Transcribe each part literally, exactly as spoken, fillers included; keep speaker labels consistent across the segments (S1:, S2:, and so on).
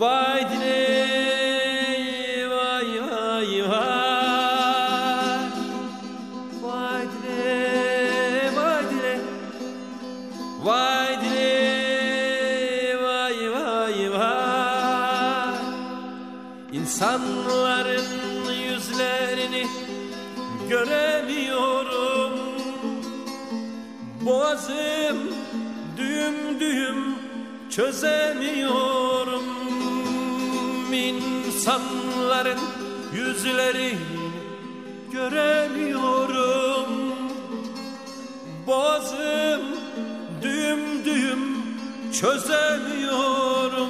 S1: Vay dile, vay vay vay. Vay dile, vay dile. Vay dile, vay vay vay. İnsanların yüzlerini göremiyorum. Boğazım düğüm düğüm çözemiyorum. İnsanların yüzlerini göremiyorum. Boğazım düğüm düğüm çözemiyorum.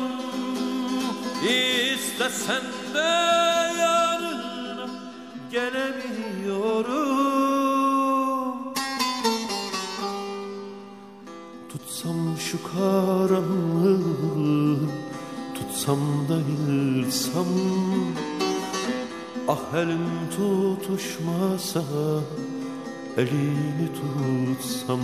S1: İstesen de yanına gelemiyorum. Tutsam şu karanlığı, tutsam da yılsam, ah elim tutuşmasa elini tutsam.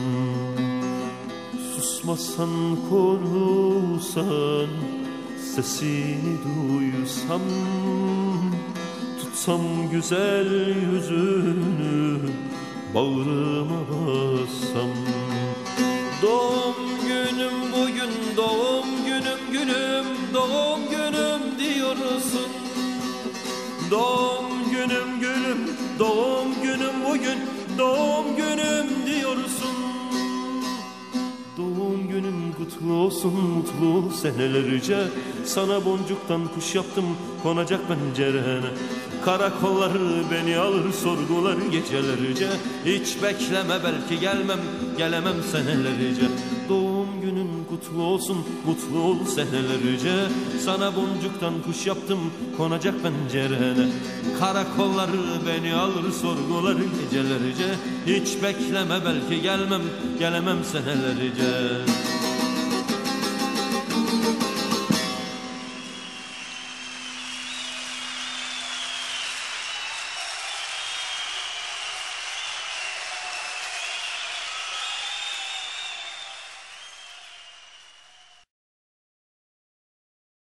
S1: Susmasan konuşsan, sesini duysam, tutsam güzel yüzünü bağrıma bassam. Doğum günüm bugün, doğum günüm gülüm, doğum günüm diyorsun. Doğum günüm gülüm, doğum günüm bugün, doğum günüm diyorsun. Doğum günün kutlu olsun, mutlu senelerce. Sana boncuktan kuş yaptım, konacak pencerene. Karakolları beni alır, sorgular gecelerce. Hiç bekleme, belki gelmem, gelemem senelerce. Doğum günün kutlu olsun, mutlu ol senelerce. Sana boncuktan kuş yaptım, konacak pencerene. Karakolları beni alır, sorgular gecelerce. Hiç bekleme, belki gelmem, gelemem senelerce.